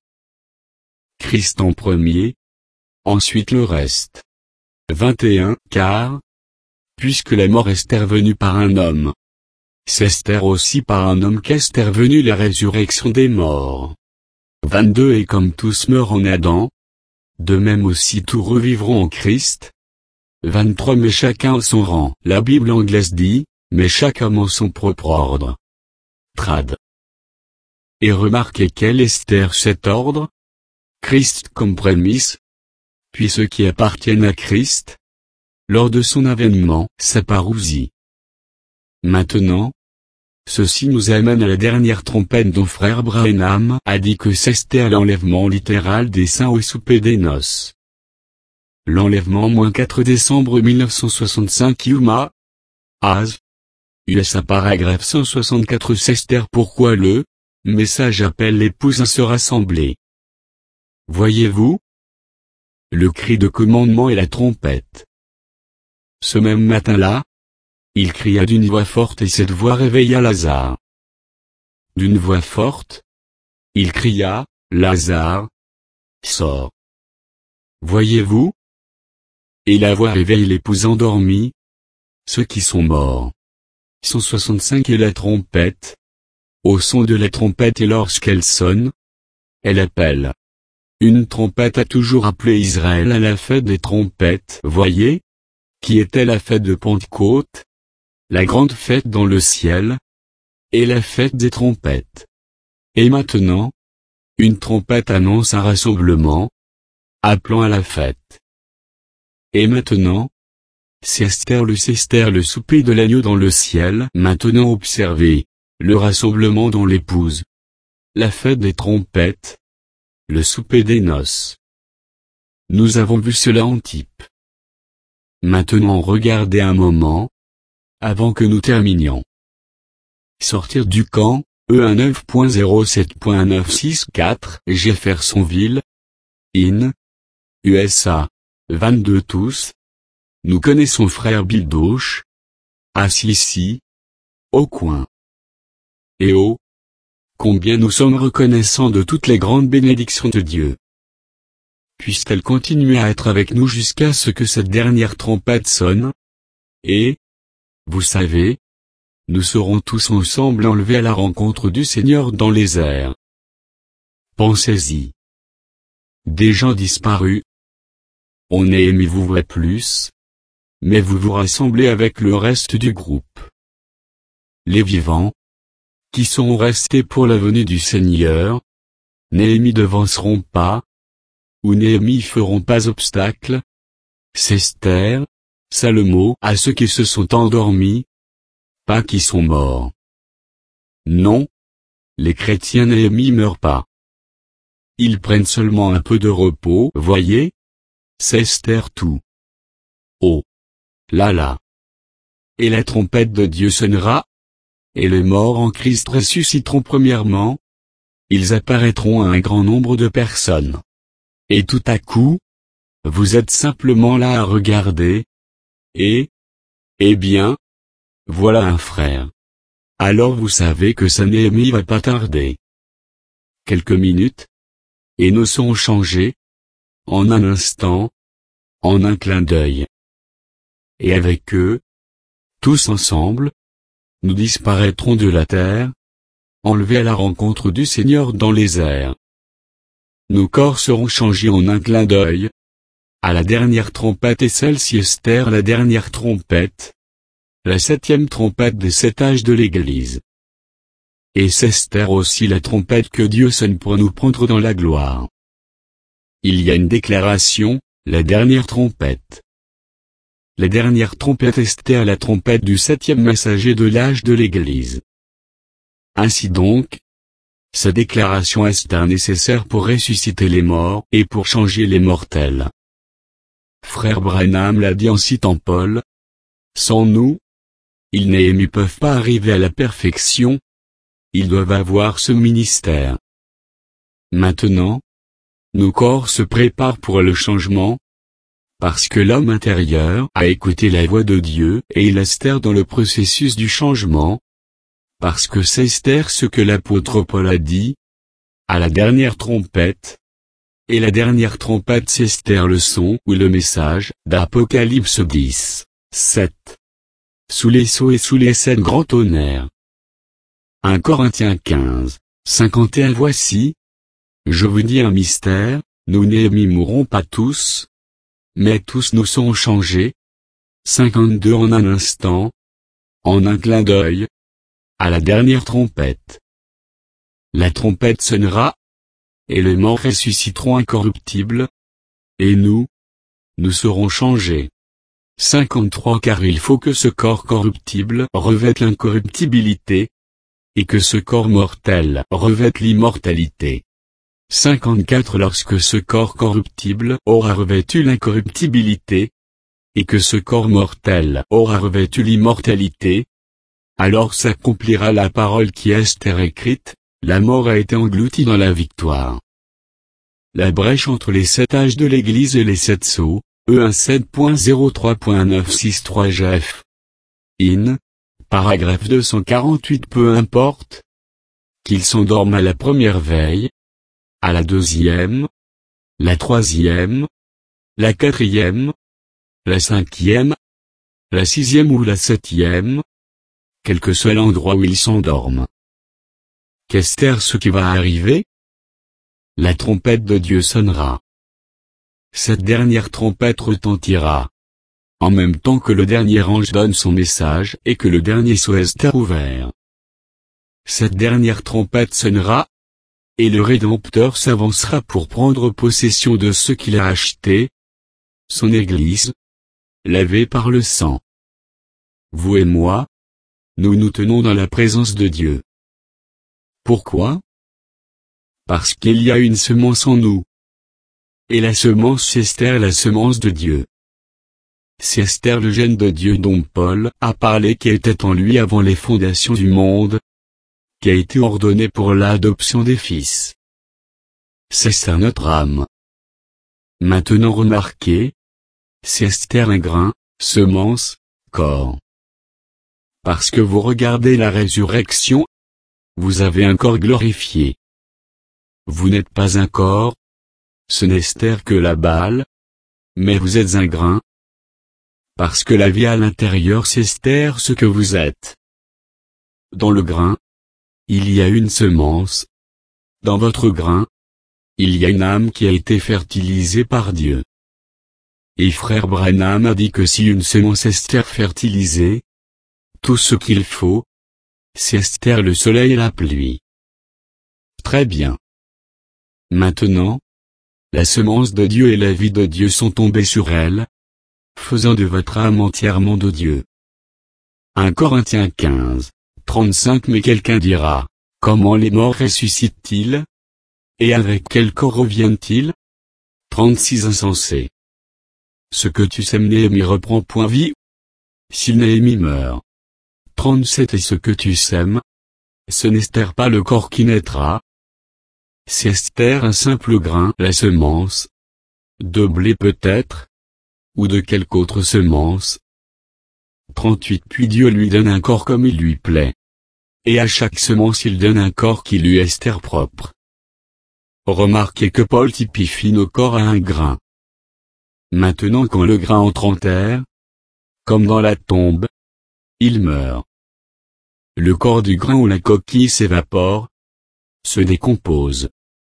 Christ en premier. Ensuite le reste. vingt et un Car, puisque la mort est intervenue par un homme, c'est Esther aussi par un homme qu'est intervenue la résurrection des morts. vingt-deux Et comme tous meurent en Adam, de même aussi tous revivront en Christ. vingt-trois Mais chacun en son rang. La Bible anglaise dit, mais chaque homme en son propre ordre. Trad. Et remarquez quel est Esther cet ordre? Christ comme prémisse. Puis ceux qui appartiennent à Christ. Lors de son avènement, sa parousie. Maintenant. Ceci nous amène à la dernière trompette dont frère Branham a dit que c'est Esther l'enlèvement littéral des saints au souper des noces. L'enlèvement quatre décembre mille neuf cent soixante-cinq Yuma. Az. U S A paragraphe cent soixante-quatre Esther pourquoi le message appelle l'épouse à se rassembler. Voyez-vous? Le cri de commandement et la trompette. Ce même matin-là, il cria d'une voix forte et cette voix réveilla Lazare. D'une voix forte, il cria, Lazare, sors. Voyez-vous? Et la voix réveille l'épouse endormie, ceux qui sont morts. cent soixante-cinq Et la trompette. Au son de la trompette et lorsqu'elle sonne, elle appelle. Une trompette a toujours appelé Israël à la fête des trompettes. Voyez? Qui était la fête de Pentecôte? La grande fête dans le ciel. Et la fête des trompettes. Et maintenant? Une trompette annonce un rassemblement. Appelant à la fête. Et maintenant? C'est Esther le c'est Esther le souper de l'agneau dans le ciel. Maintenant observez. Le rassemblement dans l'épouse. La fête des trompettes. Le souper des noces. Nous avons vu cela en type. Maintenant regardez un moment. Avant que nous terminions. Sortir du camp, E dix-neuf zéro sept neuf six quatre, Jeffersonville. In. U S A. vingt-deux Tous. Nous connaissons frère Bill Dauch. Assis ici. Au coin. Et oh. Combien nous sommes reconnaissants de toutes les grandes bénédictions de Dieu. Puisse-t-elle continuer à être avec nous jusqu'à ce que cette dernière trompette sonne. Et, vous savez, nous serons tous ensemble enlevés à la rencontre du Seigneur dans les airs. Pensez-y. Des gens disparus. On Néhémie vous voit plus. Mais vous vous rassemblez avec le reste du groupe. Les vivants. qui sont restés pour la venue du Seigneur, Néhémie devanceront pas, ou Néhémie feront pas obstacle, c'est Esther, Salomon à ceux qui se sont endormis, pas qui sont morts. Non, les chrétiens Néhémie meurent pas. Ils prennent seulement un peu de repos, voyez, c'est Esther tout. Oh là là. Et la trompette de Dieu sonnera, et les morts en Christ ressusciteront premièrement, ils apparaîtront à un grand nombre de personnes. Et tout à coup, vous êtes simplement là à regarder, et, eh bien, voilà un frère. Alors vous savez que sa Néhémie va pas tarder. Quelques minutes, et nos seront changés, en un instant, en un clin d'œil. Et avec eux, tous ensemble, nous disparaîtrons de la terre, enlevés à la rencontre du Seigneur dans les airs. Nos corps seront changés en un clin d'œil, à la dernière trompette, et celle-ci Esther la dernière trompette, la septième trompette des sept âges de l'Église. Et c'est Esther aussi la trompette que Dieu sonne pour nous prendre dans la gloire. Il y a une déclaration, la dernière trompette. La dernière trompette Esther la trompette du septième messager de l'âge de l'Église. Ainsi donc, sa déclaration est nécessaire pour ressusciter les morts et pour changer les mortels. Frère Branham l'a dit en citant Paul. Sans nous, ils Néhémie peuvent pas arriver à la perfection. Ils doivent avoir ce ministère. Maintenant, nos corps se préparent pour le changement, parce que l'homme intérieur a écouté la voix de Dieu et il Esther dans le processus du changement, parce que c'est Esther ce que l'apôtre Paul a dit, à la dernière trompette, et la dernière trompette c'est Esther le son ou le message, d'Apocalypse dix, sept. Sous les sceaux et sous les sept grands tonnerres. un Corinthiens quinze, cinquante et un Voici, je vous dis un mystère, nous Néhémie mourrons pas tous, mais tous nous serons changés. cinquante-deux En un instant, en un clin d'œil, à la dernière trompette. La trompette sonnera, et les morts ressusciteront incorruptibles, et nous, nous serons changés. cinquante-trois Car il faut que ce corps corruptible revête l'incorruptibilité, et que ce corps mortel revête l'immortalité. cinquante-quatre Lorsque ce corps corruptible aura revêtu l'incorruptibilité, et que ce corps mortel aura revêtu l'immortalité, alors s'accomplira la parole qui est écrite, la mort a été engloutie dans la victoire. La brèche entre les sept âges de l'Église et les sept sceaux, E sept point zéro trois point neuf six trois G F. In. Paragraphe deux cent quarante-huit Peu importe qu'ils s'endorment à la première veille, à la deuxième, la troisième, la quatrième, la cinquième, la sixième ou la septième, quel que soit l'endroit où ils s'endorment. Qu'est-ce ce qui va arriver? La trompette de Dieu sonnera. Cette dernière trompette retentira. En même temps que le dernier ange donne son message et que le dernier sceau est ouvert. Cette dernière trompette sonnera, et le Rédempteur s'avancera pour prendre possession de ce qu'il a acheté, son Église, lavée par le sang. Vous et moi, nous nous tenons dans la présence de Dieu. Pourquoi? Parce qu'il y a une semence en nous. Et la semence c'est Esther, la semence de Dieu. C'est Esther le gène de Dieu dont Paul a parlé qui était en lui avant les fondations du monde, qui a été ordonné pour l'adoption des fils. C'est ça notre âme. Maintenant remarquez, c'est Esther un grain, semence, corps. Parce que vous regardez la résurrection, vous avez un corps glorifié. Vous n'êtes pas un corps, ce n'est Esther que la balle, mais vous êtes un grain. Parce que la vie à l'intérieur c'est Esther ce que vous êtes. Dans le grain, il y a une semence. Dans votre grain, il y a une âme qui a été fertilisée par Dieu. Et frère Branham a dit que si une semence est fertilisée, tout ce qu'il faut, c'est Esther le soleil et la pluie. Très bien. Maintenant, la semence de Dieu et la vie de Dieu sont tombées sur elle, faisant de votre âme entièrement de Dieu. un Corinthiens quinze, trente-cinq Mais quelqu'un dira, comment les morts ressuscitent-ils? Et avec quel corps reviennent-ils? trente-six Insensé. Ce que tu sèmes Néhémie reprend point vie. Si Néhémie meurt. trente-sept Et ce que tu sèmes, ce n'est Esther pas le corps qui naîtra. C'est Esther un simple grain, la semence. De blé peut-être? Ou de quelque autre semence? trente-huit Puis Dieu lui donne un corps comme il lui plaît. Et à chaque semence il donne un corps qui lui est Esther propre. Remarquez que Paul typifie nos corps à un grain. Maintenant quand le grain entre en terre, comme dans la tombe, il meurt. Le corps du grain ou la coquille s'évapore, se décompose.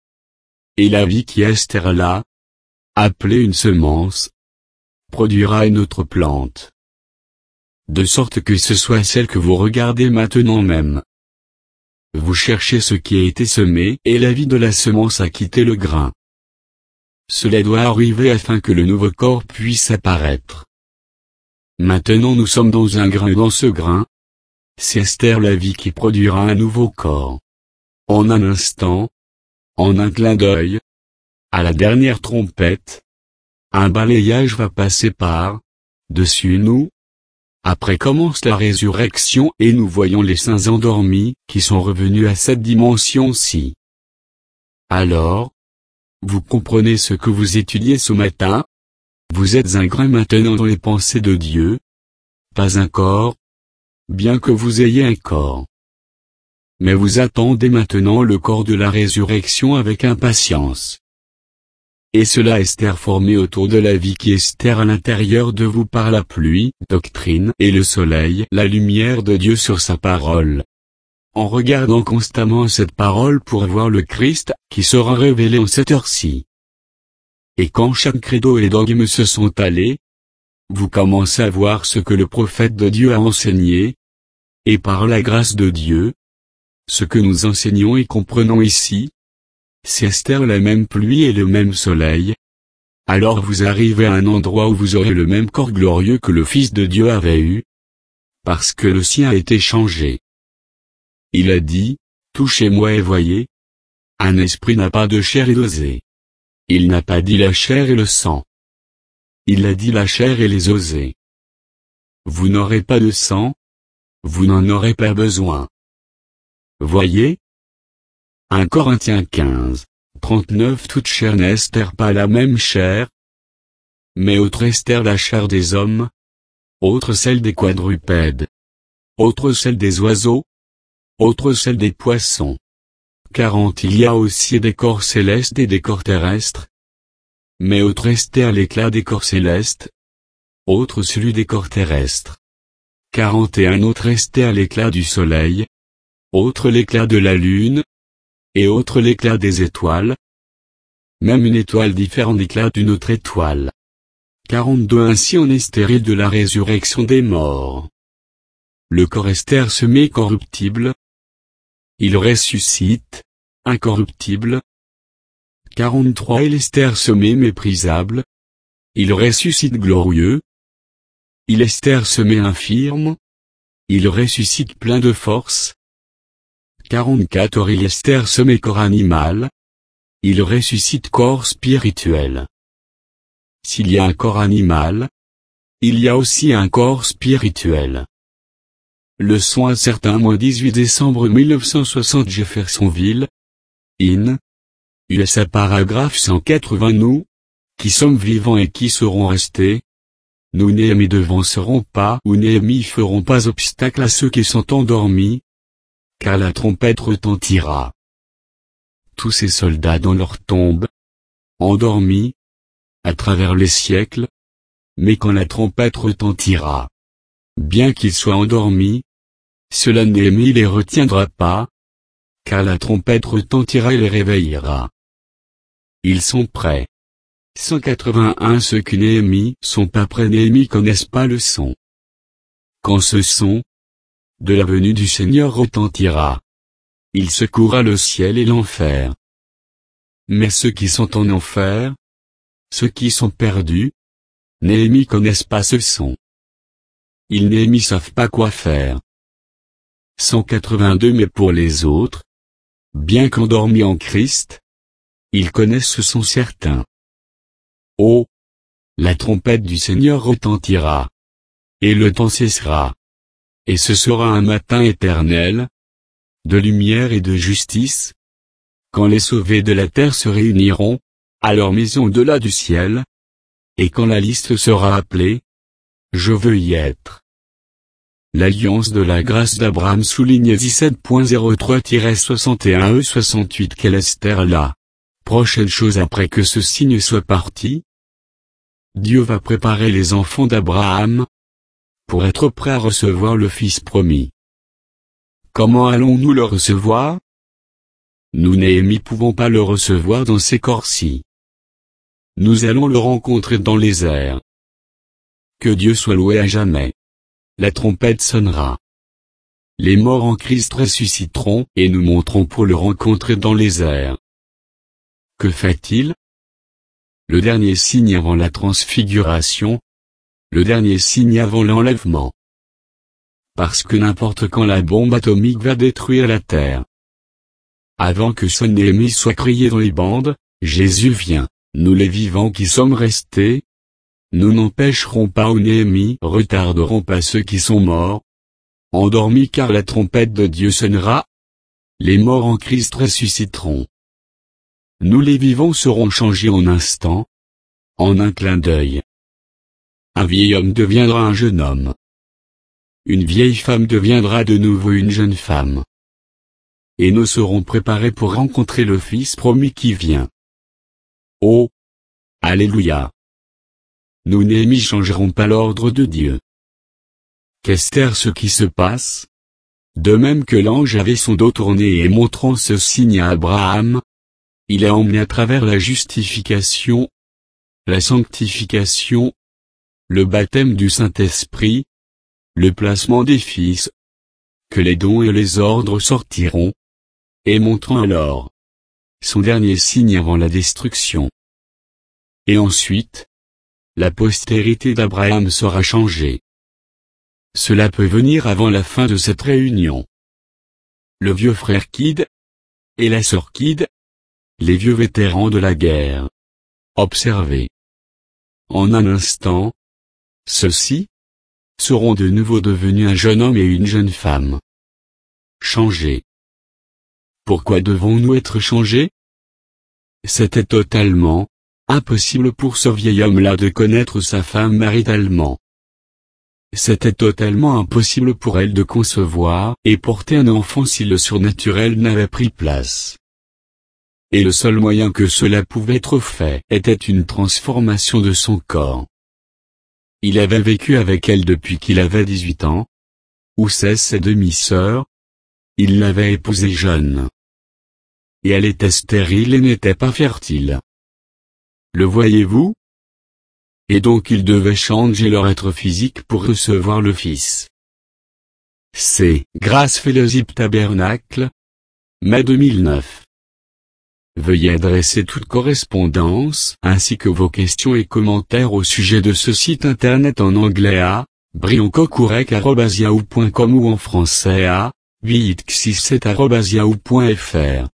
Et la vie qui est Esther là, appelée une semence, produira une autre plante. De sorte que ce soit celle que vous regardez maintenant même. Vous cherchez ce qui a été semé et la vie de la semence a quitté le grain. Cela doit arriver afin que le nouveau corps puisse apparaître. Maintenant nous sommes dans un grain et dans ce grain, c'est Esther la vie qui produira un nouveau corps. En un instant, en un clin d'œil, à la dernière trompette, un balayage va passer par, dessus nous. Après commence la résurrection et nous voyons les saints endormis qui sont revenus à cette dimension-ci. Alors, vous comprenez ce que vous étudiez ce matin? Vous êtes un grain maintenant dans les pensées de Dieu, pas un corps, bien que vous ayez un corps. Mais vous attendez maintenant le corps de la résurrection avec impatience. Et cela Esther formée autour de la vie qui est Esther à l'intérieur de vous par la pluie, doctrine, et le soleil, la lumière de Dieu sur sa parole. En regardant constamment cette parole pour voir le Christ, qui sera révélé en cette heure-ci. Et quand chaque credo et dogme se sont allés, vous commencez à voir ce que le prophète de Dieu a enseigné, et par la grâce de Dieu, ce que nous enseignons et comprenons ici, c'est Esther la même pluie et le même soleil. Alors vous arrivez à un endroit où vous aurez le même corps glorieux que le Fils de Dieu avait eu, parce que le sien a été changé. Il a dit, touchez-moi et voyez. Un esprit n'a pas de chair et d'osée. Il n'a pas dit la chair et le sang. Il a dit la chair et les osées. Vous n'aurez pas de sang, vous n'en aurez pas besoin. Voyez? un Corinthiens quinze, trente-neuf Toute chair n'est Esther pas la même chair, mais autre Esther la chair des hommes, autre celle des quadrupèdes, autre celle des oiseaux, autre celle des poissons. quarante Il y a aussi des corps célestes et des corps terrestres, mais autre Esther l'éclat des corps célestes, autre celui des corps terrestres. quarante et un Autre Esther l'éclat du soleil, autre l'éclat de la lune, et autre l'éclat des étoiles. Même une étoile diffère en éclat d'une autre étoile. quarante-deux Ainsi en est stérile de la résurrection des morts. Le corps Esther semé corruptible. Il ressuscite, incorruptible. quarante-trois Et l'Esther semé méprisable. Il ressuscite glorieux. Il Esther semé infirme. Il ressuscite plein de force. quarante-quatre Or il Esther semé corps animal. Il ressuscite corps spirituel. S'il y a un corps animal, il y a aussi un corps spirituel. Leçon incertain dix-huit décembre mille neuf cent soixante Jeffersonville. In. U S A Paragraphe cent quatre-vingts Nous, qui sommes vivants et qui serons restés, nous Néhémie devancerons pas ou Néhémie feront pas obstacle à ceux qui sont endormis, car la trompette retentira. Tous ces soldats dans leur tombe, endormis, à travers les siècles, mais quand la trompette retentira, bien qu'ils soient endormis, cela Néhémie les retiendra pas, car la trompette retentira et les réveillera. Ils sont prêts. cent quatre-vingt-un Ceux qui Néhémie sont pas prêts Néhémie connaissent pas le son. Quand ce son, de la venue du Seigneur retentira. Il secouera le ciel et l'enfer. Mais ceux qui sont en enfer, ceux qui sont perdus, Néhémie connaissent pas ce son. Ils Néhémie savent pas quoi faire. cent quatre-vingt-deux Mais pour les autres, bien qu'endormis en Christ, ils connaissent ce son certain. Oh! La trompette du Seigneur retentira. Et le temps cessera. Et ce sera un matin éternel, de lumière et de justice, quand les sauvés de la terre se réuniront, à leur maison au-delà du ciel, et quand la liste sera appelée, je veux y être. L'alliance de la grâce d'Abraham souligne dix-sept point zéro trois soixante et un e soixante-huit Quelle est la prochaine chose après que ce signe soit parti? Dieu va préparer les enfants d'Abraham pour être prêts à recevoir le Fils promis. Comment allons-nous le recevoir? Nous Néhémie pouvons pas le recevoir dans ces corps-ci. Nous allons le rencontrer dans les airs. Que Dieu soit loué à jamais. La trompette sonnera. Les morts en Christ ressusciteront et nous monterons pour le rencontrer dans les airs. Que fait-il? Le dernier signe avant la transfiguration. Le dernier signe avant l'enlèvement. Parce que n'importe quand la bombe atomique va détruire la terre. Avant que sonne Néhémie soit crié dans les bandes, Jésus vient. Nous les vivants qui sommes restés, nous n'empêcherons pas ou Néhémie retarderont pas ceux qui sont morts, endormis car la trompette de Dieu sonnera, les morts en Christ ressusciteront. Nous les vivants serons changés en un instant, en un clin d'œil. Un vieil homme deviendra un jeune homme. Une vieille femme deviendra de nouveau une jeune femme. Et nous serons préparés pour rencontrer le Fils promis qui vient. Oh! Alléluia! Nous Néhémie changerons pas l'ordre de Dieu. Qu'est-ce ce qui se passe? De même que l'ange avait son dos tourné et montrant ce signe à Abraham, il a emmené à travers la justification, la sanctification, le baptême du Saint-Esprit, le placement des fils, que les dons et les ordres sortiront, et montrant alors son dernier signe avant la destruction. Et ensuite, la postérité d'Abraham sera changée. Cela peut venir avant la fin de cette réunion. Le vieux frère Kid, et la sœur Kid, les vieux vétérans de la guerre. Observez. En un instant, ceux-ci seront de nouveau devenus un jeune homme et une jeune femme. Changés. Pourquoi devons-nous être changés? C'était totalement impossible pour ce vieil homme-là de connaître sa femme maritalement. C'était totalement impossible pour elle de concevoir et porter un enfant si le surnaturel n'avait pris place. Et le seul moyen que cela pouvait être fait était une transformation de son corps. Il avait vécu avec elle depuis qu'il avait dix-huit ans, ou seize ses demi-sœurs. Il l'avait épousée jeune. Et elle était stérile et n'était pas fertile. Le voyez-vous? Et donc ils devaient changer leur être physique pour recevoir le Fils. C'est Grâce Fellowship Tabernacle, mai deux mille neuf. Veuillez adresser toute correspondance ainsi que vos questions et commentaires au sujet de ce site internet en anglais à brioncocourec arobase yahoo point com ou en français à huit x six sept arobase yahoo point fr.